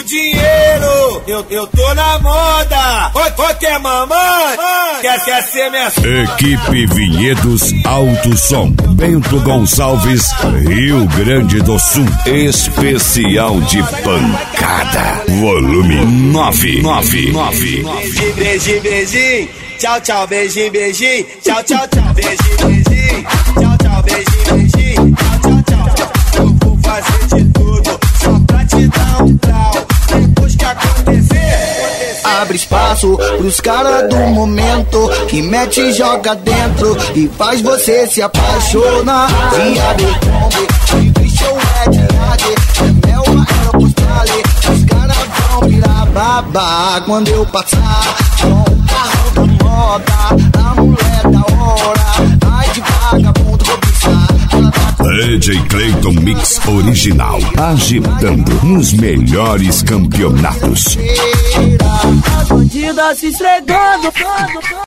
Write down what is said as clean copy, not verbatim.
dinheiro, eu tô na moda. Ô, quer mamãe? Quer ser minha... Equipe Vinhedos Alto Som, Bento Gonçalves, Rio Grande do Sul. Especial de pancada. Volume 999. Beijinho, beijinho. Tchau, tchau, beijinho, beijinho. Tchau, tchau, tchau. Beijinho, beijinho. Tchau, tchau, beijinho, beijinho. Tchau, tchau, tchau. Eu vou fazer de tudo só pra te dar um trau. Depois que acontecer. Abre espaço pros caras do momento que mete e joga dentro e faz você se apaixonar. Dia de Kombi, de show é de águia, é mel, aeropostale. Os caras vão virar babá quando eu passar com o carro da moda, a mulher da hora. Ai de vagabundo, vou pisar. DJ Clayton Mix Original, agitando nos melhores campeonatos. As bandidas se esfregando.